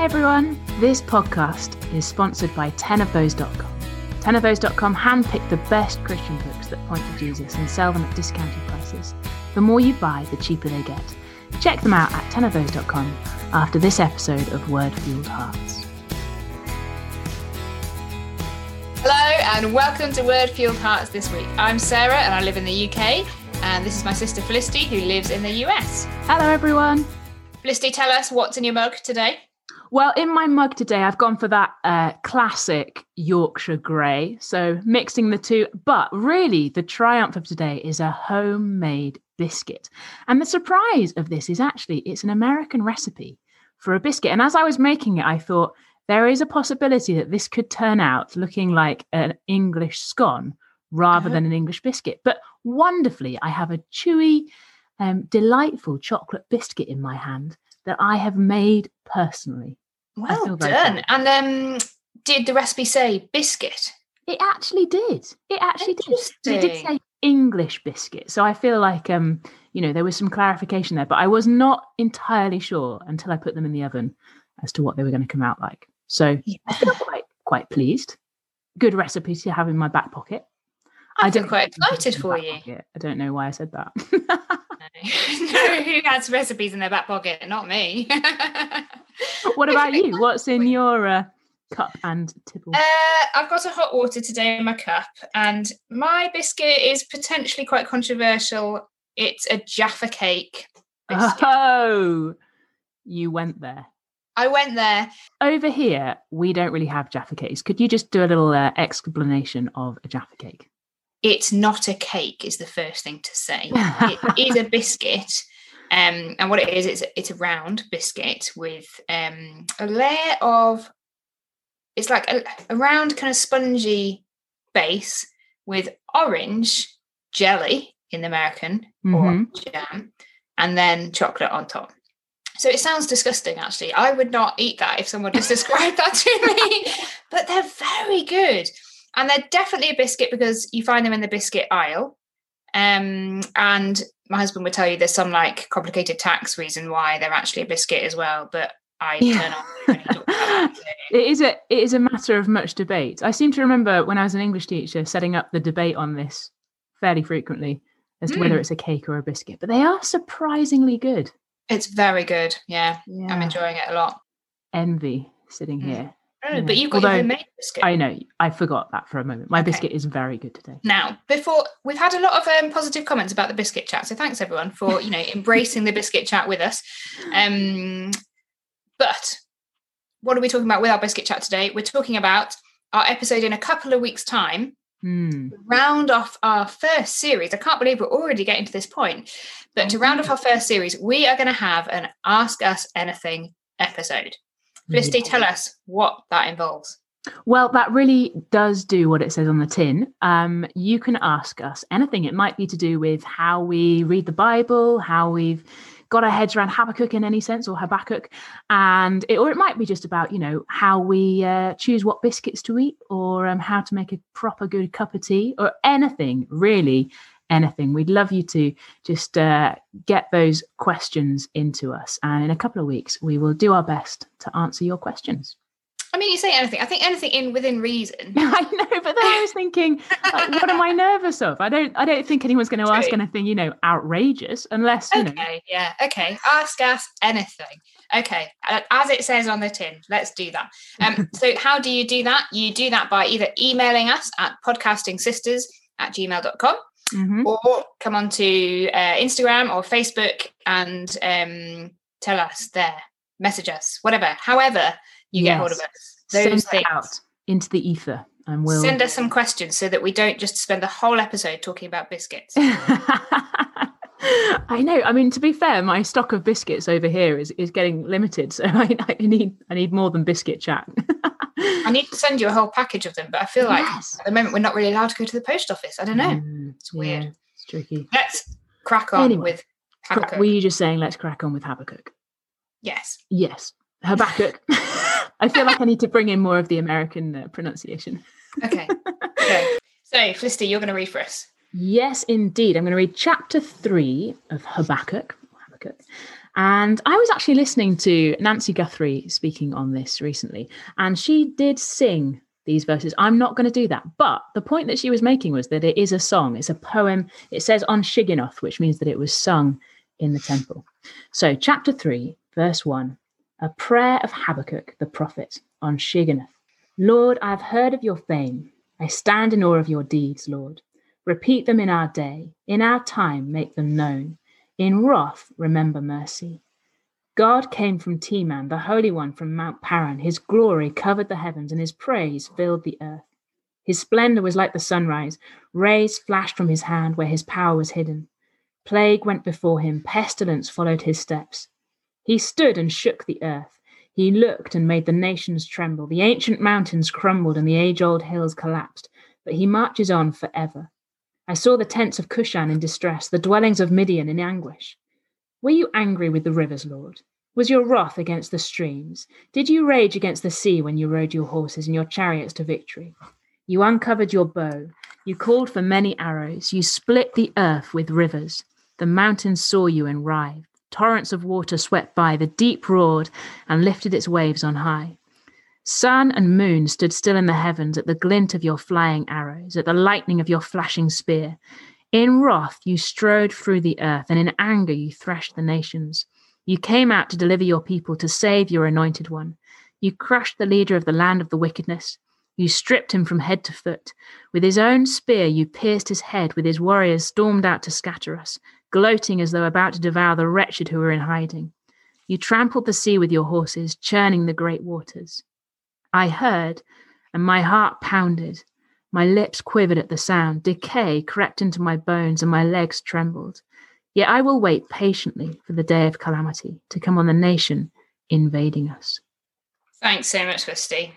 everyone. This podcast is sponsored by tenofthose.com. Tenofthose.com handpick the best Christian books that point to Jesus and sell them at discounted prices. The more you buy, the cheaper they get. Check them out at tenofthose.com after this episode of Word Fueled Hearts. Hello and welcome to Word Fueled Hearts this week. I'm Sarah and I live in the UK, and this is my sister Felicity who lives in the US. Hello everyone. Felicity, tell us what's in your mug today. Well, in my mug today, I've gone for that classic Yorkshire grey, so mixing the two. But really, the triumph of today is a homemade biscuit. And the surprise of this is actually it's an American recipe for a biscuit. And as I was making it, I thought there is a possibility that this could turn out looking like an English scone rather than an English biscuit. But wonderfully, I have a chewy, delightful chocolate biscuit in my hand that I have made personally. Well done. And did the recipe say biscuit? It actually did. It did say English biscuit. So I feel like, there was some clarification there, but I was not entirely sure until I put them in the oven as to what they were going to come out like. So I feel quite pleased. Good recipe to have in my back pocket. I feel quite excited for you. Pocket. I don't know why I said that. No, who has recipes in their back pocket? Not me. What about you? What's in your cup and tipple? I've got a hot water today in my cup, and my biscuit is potentially quite controversial. It's a Jaffa cake biscuit. Oh, you went there. I went there. Over here, we don't really have Jaffa cakes. Could you just do a little explanation of a Jaffa cake? It's not a cake is the first thing to say. It is a biscuit. And what it is, it's a round biscuit with a layer of, it's like a round kind of spongy base with orange jelly in the American or jam, and then chocolate on top. So it sounds disgusting, actually. I would not eat that if someone just described that to me, but they're very good. And they're definitely a biscuit because you find them in the biscuit aisle. And my husband would tell you there's some like complicated tax reason why they're actually a biscuit as well. But I turn off when he talks about that. It is a matter of much debate. I seem to remember when I was an English teacher setting up the debate on this fairly frequently as to whether it's a cake or a biscuit. But they are surprisingly good. It's very good. Yeah. I'm enjoying it a lot. Envy sitting here. Oh, but you've got your homemade biscuit. I know. I forgot that for a moment. My biscuit is very good today. Now, we've had a lot of positive comments about the biscuit chat, so thanks everyone for embracing the biscuit chat with us. But what are we talking about with our biscuit chat today? We're talking about our episode in a couple of weeks' time. Round off our first series. I can't believe we're already getting to this point. But to round off our first series, we are going to have an Ask Us Anything episode. Felicity, tell us what that involves. Well, that really does do what it says on the tin. You can ask us anything. It might be to do with how we read the Bible, how we've got our heads around Habakkuk in any sense, or Habakkuk, or it might be just about how we choose what biscuits to eat, or how to make a proper good cup of tea, or anything really. Anything. We'd love you to just get those questions into us. And in a couple of weeks, we will do our best to answer your questions. I mean, you say anything. I think anything within reason. I know, but then I was thinking, what am I nervous of? I don't think anyone's going to ask anything, outrageous, unless, Okay, yeah, okay. Ask us anything. Okay, as it says on the tin, let's do that. So how do you do that? You do that by either emailing us at podcastingsisters@gmail.com. Or come on to Instagram or Facebook and tell us there, message us, whatever, however you get hold of us. Send it out into the ether and we'll send us some questions so that we don't just spend the whole episode talking about biscuits. I know. I mean, to be fair, my stock of biscuits over here is getting limited, so I need more than biscuit chat. I need to send you a whole package of them, but I feel like at the moment we're not really allowed to go to the post office. I don't know. It's weird. Yeah, it's tricky. Let's crack on with Habakkuk. Were you just saying let's crack on with Habakkuk? Yes. Habakkuk. I feel like I need to bring in more of the American pronunciation. Okay. So, Felicity, you're going to read for us. Yes, indeed. I'm going to read chapter 3 of Habakkuk. And I was actually listening to Nancy Guthrie speaking on this recently, and she did sing these verses. I'm not going to do that. But the point that she was making was that it is a song. It's a poem. It says on Shigionoth, which means that it was sung in the temple. So chapter 3, verse 1, a prayer of Habakkuk the prophet on Shigionoth. Lord, I have heard of your fame. I stand in awe of your deeds, Lord. Repeat them in our day. In our time, make them known. In wrath, remember mercy. God came from Teman, the Holy One from Mount Paran. His glory covered the heavens, and his praise filled the earth. His splendor was like the sunrise. Rays flashed from his hand where his power was hidden. Plague went before him. Pestilence followed his steps. He stood and shook the earth. He looked and made the nations tremble. The ancient mountains crumbled and the age-old hills collapsed. But he marches on forever. I saw the tents of Cushan in distress, the dwellings of Midian in anguish. Were you angry with the rivers, Lord? Was your wrath against the streams? Did you rage against the sea when you rode your horses and your chariots to victory? You uncovered your bow. You called for many arrows. You split the earth with rivers. The mountains saw you and writhed. Torrents of water swept by. The deep roared and lifted its waves on high. Sun and moon stood still in the heavens at the glint of your flying arrows, at the lightning of your flashing spear. In wrath you strode through the earth, and in anger you threshed the nations. You came out to deliver your people, to save your anointed one. You crushed the leader of the land of the wickedness. You stripped him from head to foot. With his own spear you pierced his head. With his warriors stormed out to scatter us, gloating as though about to devour the wretched who were in hiding. You trampled the sea with your horses, churning the great waters. I heard, and my heart pounded. My lips quivered at the sound. Decay crept into my bones, and my legs trembled. Yet I will wait patiently for the day of calamity to come on the nation invading us. Thanks so much, Christy.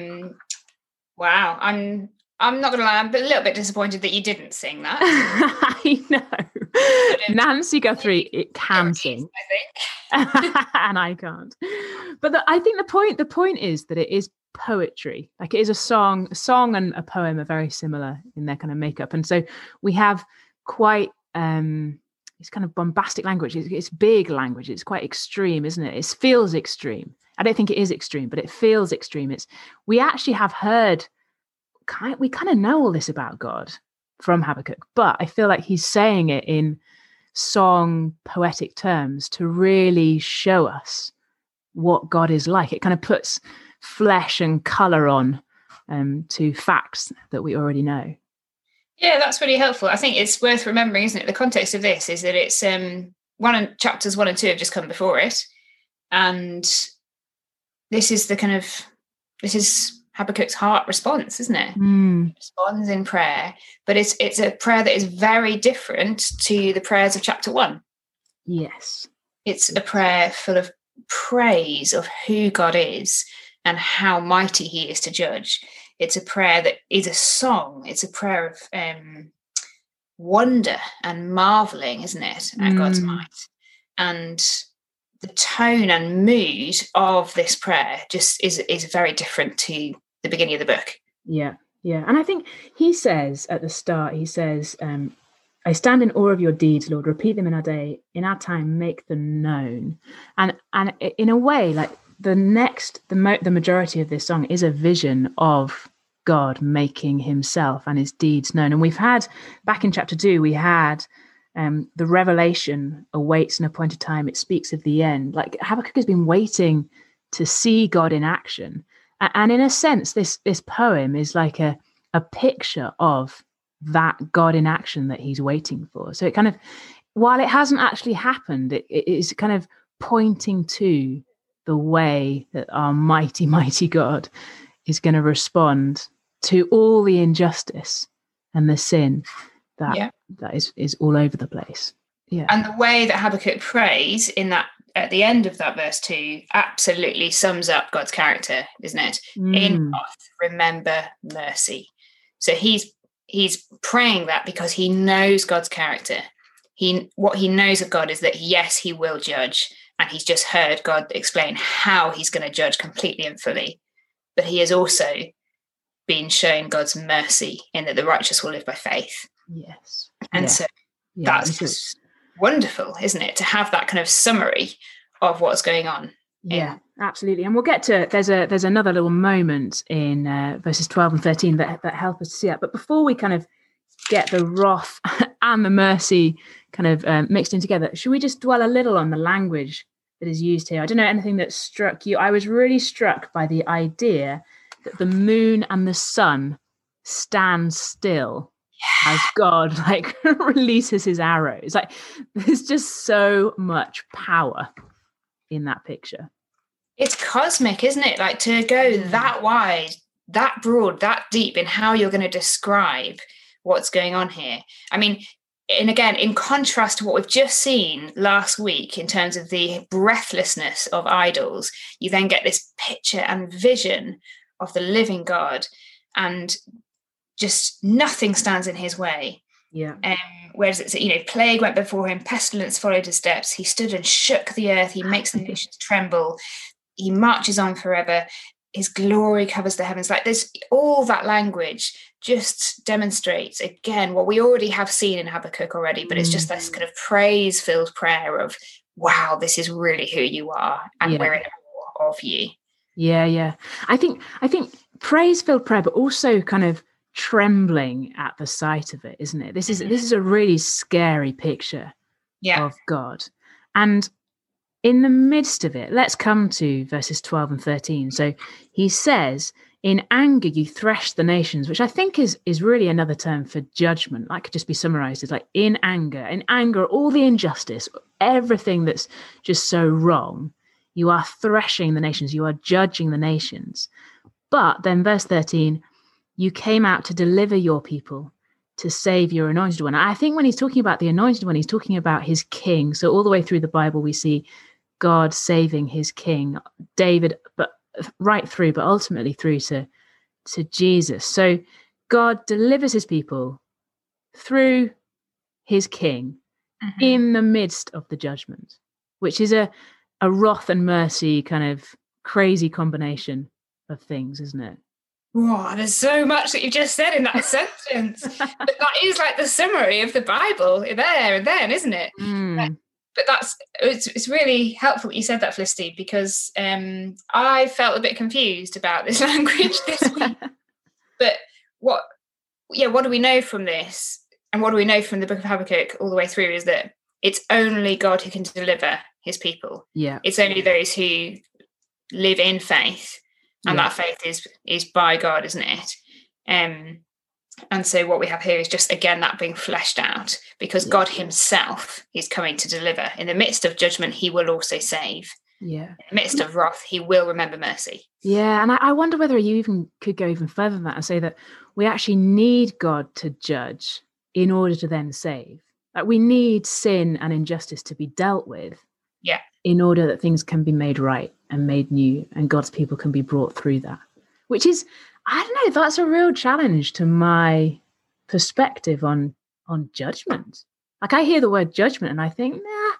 Wow, I'm not going to lie, I'm a little bit disappointed that you didn't sing that. I know. Nancy Guthrie, it can sing, I think, and I can't. But I think the point is that it is poetry. Like, it is a song. A song and a poem are very similar in their kind of makeup, and so we have quite it's kind of bombastic language. It's big language. It's quite extreme, isn't it? It feels extreme. I don't think it is extreme, but it feels extreme. We actually have heard. We kind of know all this about God from Habakkuk, but I feel like he's saying it in song poetic terms to really show us what God is like. It kind of puts flesh and color on to facts that we already know. Yeah, that's really helpful. I think it's worth remembering, isn't it? The context of this is that it's chapters 1 and 2 have just come before it, and this is Habakkuk's heart response, isn't it? He responds in prayer, but it's a prayer that is very different to the prayers of chapter 1. Yes. It's a prayer full of praise of who God is and how mighty he is to judge. It's a prayer that is a song. It's a prayer of wonder and marveling, isn't it, at God's might. And the tone and mood of this prayer just is very different to the beginning of the book. Yeah. And I think he says at the start, I stand in awe of your deeds, Lord. Repeat them in our day, in our time, make them known. And in a way, like the majority of this song is a vision of God making himself and his deeds known. And we've had, back in chapter 2, we had the revelation awaits an appointed time. It speaks of the end. Like, Habakkuk has been waiting to see God in action. And in a sense, this poem is like a picture of that God in action that he's waiting for. So it kind of, while it hasn't actually happened, it is kind of pointing to the way that our mighty, mighty God is going to respond to all the injustice and the sin that is all over the place. Yeah. And the way that Habakkuk prays in that at the end of that verse 2 absolutely sums up God's character, isn't it? In wrath, remember mercy. So he's praying that because he knows God's character. What he knows of God is that, yes, he will judge, and he's just heard God explain how he's going to judge completely and fully. But he has also been shown God's mercy in that the righteous will live by faith. Yes. And so that's wonderful, isn't it, to have that kind of summary of what's going on. Yeah, absolutely. And we'll get to there's another little moment in verses 12 and 13 that help us to see that. But before we kind of get the wrath and the mercy kind of mixed in together, should we just dwell a little on the language that is used here? I don't know anything that struck you. I was really struck by the idea that the moon and the sun stand still as God like releases his arrows. Like there's just so much power in that picture. It's cosmic, isn't it? Like to go that wide, that broad, that deep in how you're going to describe what's going on here. I mean, and again, in contrast to what we've just seen last week in terms of the breathlessness of idols, you then get this picture and vision of the living God, and just nothing stands in his way. Yeah. Whereas it's, plague went before him, pestilence followed his steps. He stood and shook the earth. He makes the nations tremble. He marches on forever. His glory covers the heavens. Like there's all that language just demonstrates again what we already have seen in Habakkuk already, but it's just this kind of praise-filled prayer of, wow, this is really who you are, and we're in awe of you. Yeah. I think praise-filled prayer, but also kind of trembling at the sight of it, isn't it? This is a really scary picture of God. And in the midst of it, let's come to verses 12 and 13. So he says, in anger you thresh the nations, which I think is really another term for judgment. That could just be summarized as like in anger, all the injustice, everything that's just so wrong. You are threshing the nations, you are judging the nations. But then verse 13, you came out to deliver your people, to save your anointed one. I think when he's talking about the anointed one, he's talking about his king. So all the way through the Bible, we see God saving his king, David, but right through, but ultimately through to Jesus. So God delivers his people through his king in the midst of the judgment, which is a wrath and mercy kind of crazy combination of things, isn't it? Wow, there's so much that you just said in that sentence. But that is like the summary of the Bible there and then, isn't it? But it's really helpful that you said that, Felicity, because I felt a bit confused about this language this week. But what do we know from this? And what do we know from the book of Habakkuk all the way through is that it's only God who can deliver his people. Yeah. It's only those who live in faith, and that faith is by God, isn't it? And so what we have here is just, again, that being fleshed out, because God himself is coming to deliver. In the midst of judgment, he will also save. Yeah. In the midst of wrath, he will remember mercy. Yeah, and I wonder whether you even could go even further than that and say that we actually need God to judge in order to then save. Like we need sin and injustice to be dealt with in order that things can be made right and made new, and God's people can be brought through that, which is, I don't know, that's a real challenge to my perspective on judgment. Like I hear the word judgment and I think,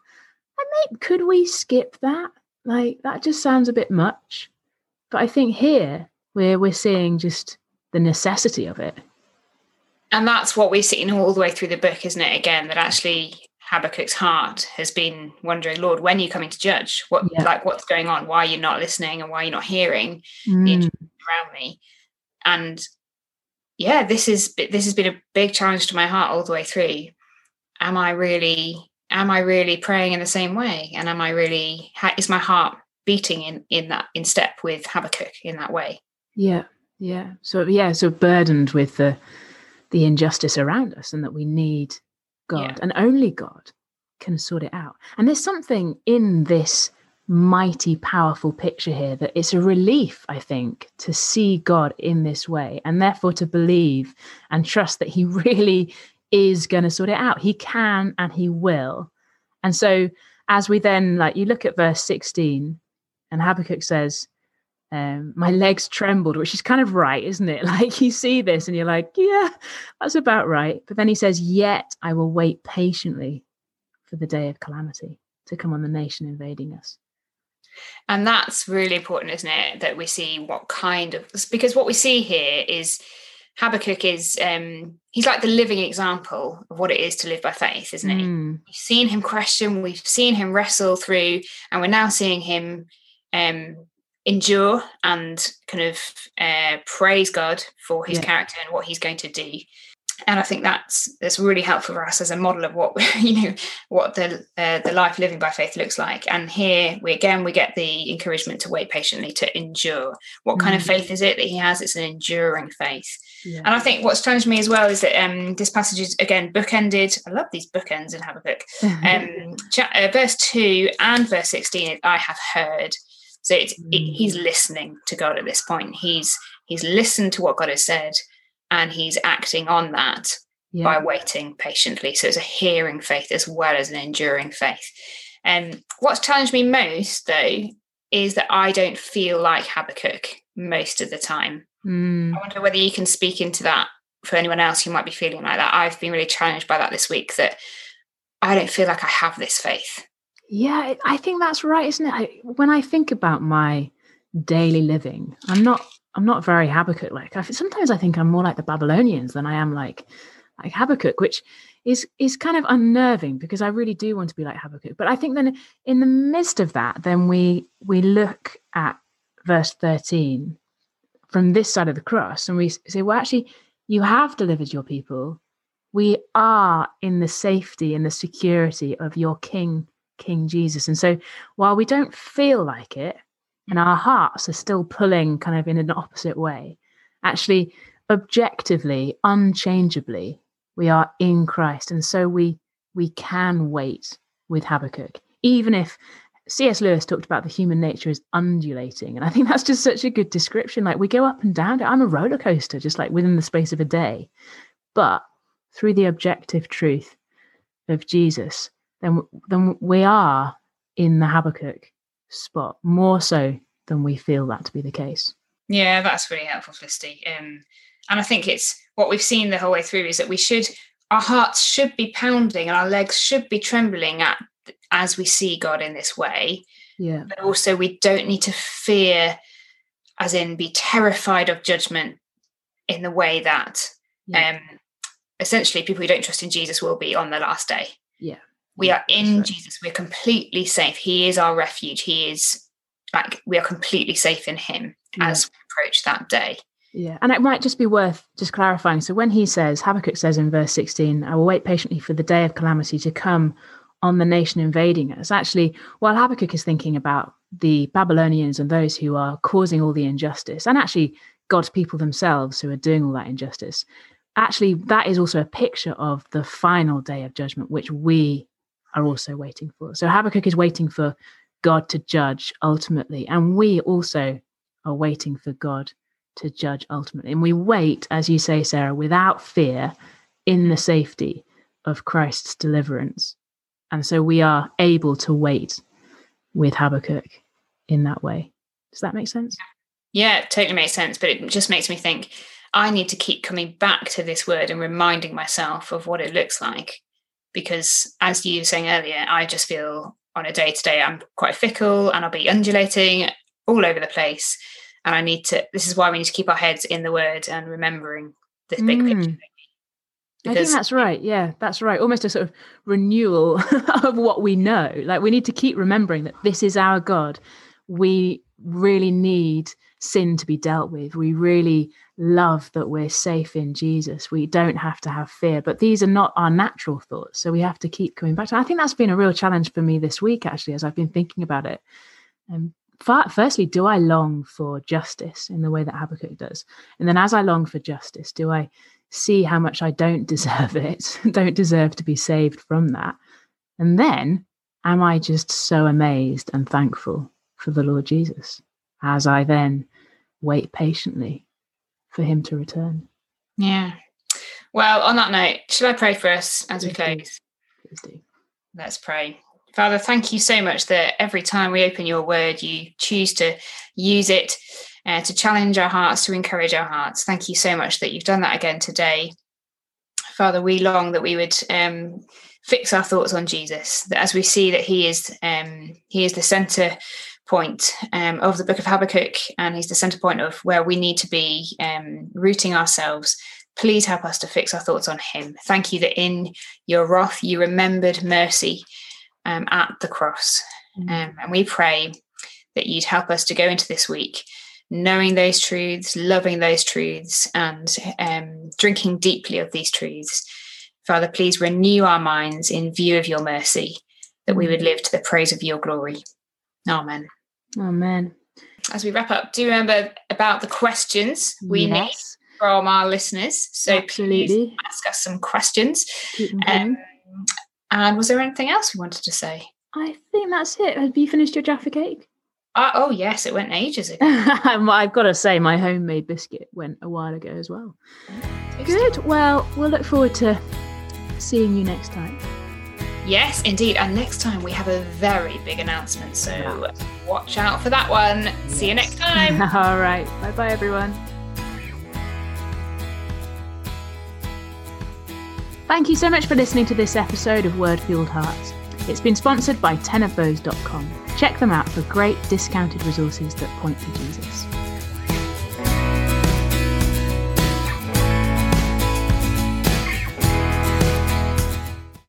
could we skip that? Like that just sounds a bit much. But I think here we're seeing just the necessity of it. And that's what we're seeing all the way through the book, isn't it? Again, that actually Habakkuk's heart has been wondering, Lord, when are you coming to judge? What's going on? Why are you not listening, and why are you not hearing the injustice around me? And this has been a big challenge to my heart all the way through. Am I really praying in the same way? And is my heart beating in step with Habakkuk in that way? Yeah. So burdened with the injustice around us, and that we need God, and only God can sort it out. And there's something in this mighty, powerful picture here that it's a relief, I think, to see God in this way, and therefore to believe and trust that he really is going to sort it out. He can and he will. And so as we then, you look at verse 16, and Habakkuk says, my legs trembled, which is kind of right, isn't it? Like you see this and you're like, yeah, that's about right. But then he says, yet I will wait patiently for the day of calamity to come on the nation invading us. And that's really important, isn't it? That we see because what we see here is Habakkuk is he's like the living example of what it is to live by faith, isn't he? We've seen him question, we've seen him wrestle through, and we're now seeing him endure and kind of praise God for his character and what he's going to do. And I think that's really helpful for us as a model of what what the life living by faith looks like. And here we get the encouragement to wait patiently, to endure. What kind of faith is it that he has? It's an enduring faith. Yeah. And I think what's challenged me as well is that this passage is again bookended. I love these bookends in Habakkuk. Verse 2 and verse 16. I have heard. So he's listening to God at this point. He's listened to what God has said. And he's acting on that by waiting patiently. So it's a hearing faith as well as an enduring faith. And what's challenged me most, though, is that I don't feel like Habakkuk most of the time. I wonder whether you can speak into that for anyone else who might be feeling like that. I've been really challenged by that this week, that I don't feel like I have this faith. Yeah, I think that's right, isn't it? When I think about my daily living, I'm not very Habakkuk-like. Sometimes I think I'm more like the Babylonians than I am like Habakkuk, which is kind of unnerving, because I really do want to be like Habakkuk. But I think then in the midst of that, then we look at verse 13 from this side of the cross, and we say, well, actually, you have delivered your people. We are in the safety and the security of your King Jesus. And so while we don't feel like it, and our hearts are still pulling kind of in an opposite way, actually, objectively, unchangeably, we are in Christ. And so we can wait with Habakkuk, even if C.S. Lewis talked about the human nature as undulating. And I think that's just such a good description. Like, we go up and down. I'm a roller coaster, just like within the space of a day. But through the objective truth of Jesus, then we are in the Habakkuk spot, more so than we feel that to be the case. Yeah, that's really helpful, Felicity. And I think it's what we've seen the whole way through is that our hearts should be pounding and our legs should be trembling as we see God in this way. Yeah. But also we don't need to fear, as in be terrified of judgment in the way that essentially people who don't trust in Jesus will be on the last day. Yeah. We are in Jesus. We're completely safe. He is our refuge. We are completely safe in him as we approach that day. Yeah. And it might just be worth just clarifying. So when Habakkuk says in verse 16, I will wait patiently for the day of calamity to come on the nation invading us. Actually, while Habakkuk is thinking about the Babylonians and those who are causing all the injustice, and actually God's people themselves who are doing all that injustice, actually that is also a picture of the final day of judgment, which we are also waiting for. So Habakkuk is waiting for God to judge ultimately, and we also are waiting for God to judge ultimately. And we wait, as you say, Sarah, without fear, in the safety of Christ's deliverance. And so we are able to wait with Habakkuk in that way. Does that make sense? Yeah, it totally makes sense. But it just makes me think I need to keep coming back to this word and reminding myself of what it looks like. Because as you were saying earlier, I just feel on a day-to-day, I'm quite fickle and I'll be undulating all over the place. And this is why we need to keep our heads in the word and remembering this big picture. I think that's right. Yeah, that's right. Almost a sort of renewal of what we know. Like, we need to keep remembering that this is our God. We really need sin to be dealt with. We really love that we're safe in Jesus. We don't have to have fear, but these are not our natural thoughts. So we have to keep coming back to. I think that's been a real challenge for me this week, actually, as I've been thinking about it. Firstly, do I long for justice in the way that Habakkuk does? And then as I long for justice, do I see how much I don't deserve it, don't deserve to be saved from that? And then am I just so amazed and thankful for the Lord Jesus as I then wait patiently for him to return? Yeah. Well, on that note, should I pray for us as we close? Please do. Let's pray. Father, thank you so much that every time we open your word, you choose to use it to challenge our hearts, to encourage our hearts. Thank you so much that you've done that again today. Father, we long that we would fix our thoughts on Jesus, that as we see that he is the centre point of the book of Habakkuk, and he's the center point of where we need to be rooting ourselves. Please help us to fix our thoughts on him. Thank you that in your wrath you remembered mercy at the cross. And we pray that you'd help us to go into this week knowing those truths, loving those truths, and drinking deeply of these truths. Father, please renew our minds in view of your mercy, that we would live to the praise of your glory. Amen. Amen. As we wrap up, do remember about the questions we need from our listeners. So absolutely, please ask us some questions. And was there anything else we wanted to say? I think that's it. Have you finished your Jaffa cake? Oh, yes, it went ages ago. I've got to say, my homemade biscuit went a while ago as well. Good. Well, we'll look forward to seeing you next time. Yes, indeed. And next time we have a very big announcement. So watch out for that one. See you next time. All right. Bye-bye, everyone. Thank you so much for listening to this episode of Word Fueled Hearts. It's been sponsored by tenofthose.com. Check them out for great discounted resources that point to Jesus.